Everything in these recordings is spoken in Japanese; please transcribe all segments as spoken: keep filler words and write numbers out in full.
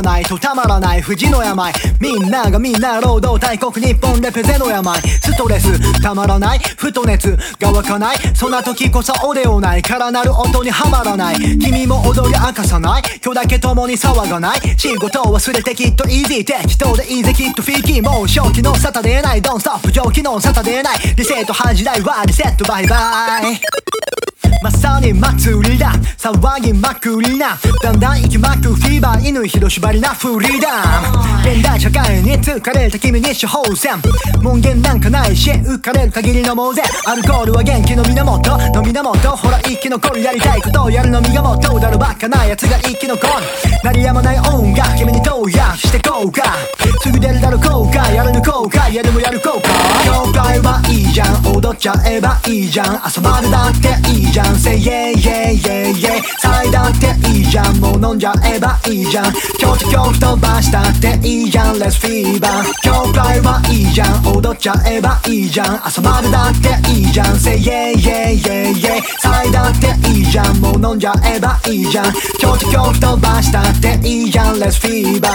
ないとたまらない富士の病。みんながみんな労働大国日本レペゼの病。ストレスたまらないふと熱が湧かない。そんな時こそオレオないからなる音にはまらない。君も踊り明かさない今日だけ共に騒がない。仕事を忘れてきっとイージー適当でいいぜきっとフィーキーもう正気のサタデーないドンストップ上気のサタデーないリセット恥じらいはリセットバイバイ。まさに祭りだ騒ぎまくりなだんだん行きまくフィーバー犬広縛りなフリーダム。現代社会に疲れた君に処方箋門限なんかないし浮かれる限り飲もうぜ。アルコールは元気の源の源ほら生き残るやりたいことをやるのみがもっとだろバカなやつが生き残る鳴りやまない音楽君に投薬してこうかすぐ出るだろ効果やるの効果やるもやる効果。今日はいいじゃん踊っちゃえばいいじゃん朝までだっていいじゃん Say yeah yeah yeah yeah サイダーっていいじゃんもう飲んじゃえばいいじゃんちょっと恐怖飛ばしたっていいじゃん Let's fever 今日はいいじゃん踊っちゃえばいいじゃん朝までだっていいじゃん Say yeah yeah yeah yeah サイダーっていいじゃんもう飲んじゃえばいいじゃんちょっと恐怖飛ばしたっていいじゃん Let's fever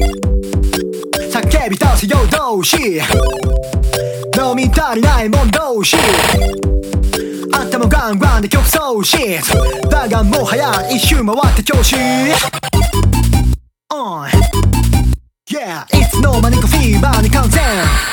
叫び倒せ夜通し飲み足りないもん同士頭ガンガンで曲奏しだがもはや一周回って調子 On Yeah いつの間にかフィーバーに完全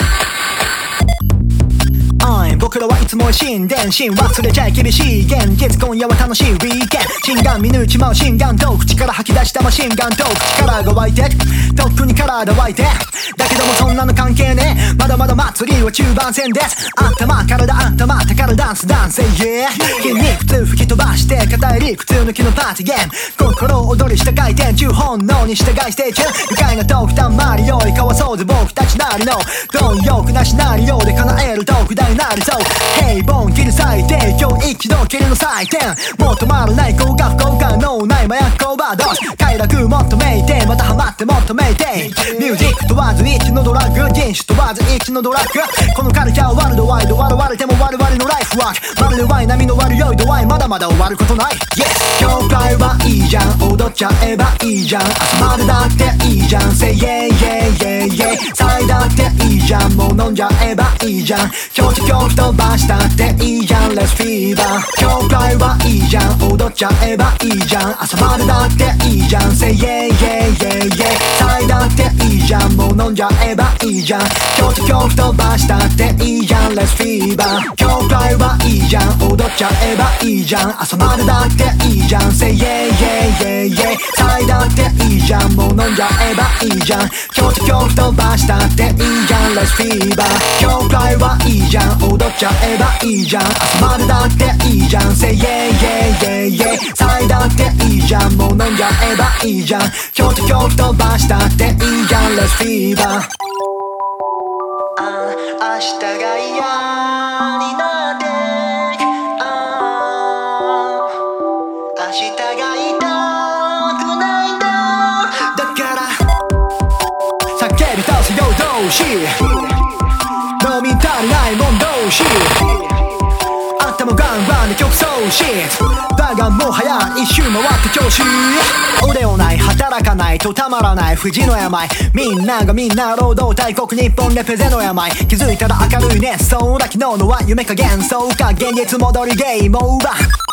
僕らはいつも神殿神忘れちゃい厳しい現実今夜は楽しいウィーケン心眼見抜いちまう心眼トーク力吐き出したマシンガントーク力が湧いてとっくにカラーで湧いてだけどもそんなの関係ねまだまだ祭りは中盤戦です。頭体頭宝ダンスダンス Yeah 筋肉痛吹き飛ばして片襟普通の木のパーティーゲーム心踊りした回転中本能に従いステージ愉快なトークたんまりより交わそうぜ僕たちなりの貪欲なシナリオで叶えるトーク大なりそう平凡切る最低今日一度きりの祭典もう止まらない高価不幸感脳内麻薬オーバードーズ快楽求めいてまたハマって求めいてミュージック問わず一のドラッグ人種問わず一のドラッグこのカルチャーワールドワイド笑われても我々のライフワークまるでワイン波の悪酔い度合いまだまだ終わることない Yes 今日はいいじゃん踊っちゃえばいいじゃん朝までだっていいじゃん Say yeah yeah yeah yeah サイダーっていいじゃんもう飲んじゃえばいいじゃんちょっと恐怖飛ばしたっていいじゃん Let's fever 今日はいいじゃん踊っちゃえばいいじゃん朝までだっていいじゃん Say yeah yeah yeah yeah サイダーっていいじゃんもう飲んじゃえばいいじゃんちょっと恐怖飛ばしたっていいじゃん Let's fever 今日はいいじゃん踊っちゃえばいいじゃん朝までだっていいじゃん Say yeah yeah yeah yeah サイダーっていいじゃんもう飲んじゃえばいいじゃんちょっと恐怖飛ばしたっていいじゃん Let's fever 今日はいいじゃん踊っちゃえばいいじゃん朝までだっていいじゃん Say yeah yeah yeah yeah サイダーっていいじゃんもう飲んじゃえばいいじゃんちょっと恐怖飛ばしたっていいじゃん Let's fever あ明日が嫌になってあ明日が痛くないんだだから叫び倒せ夜通し飲み足りないもん同士頭ガンガンで曲奏しだがもはや一周回って調子俺をない働かないとたまらない富士の病みんながみんな労働大国日本レペゼの病気づいたら明るいねそうだ昨日のは夢か幻想か現実戻りゲームオーバー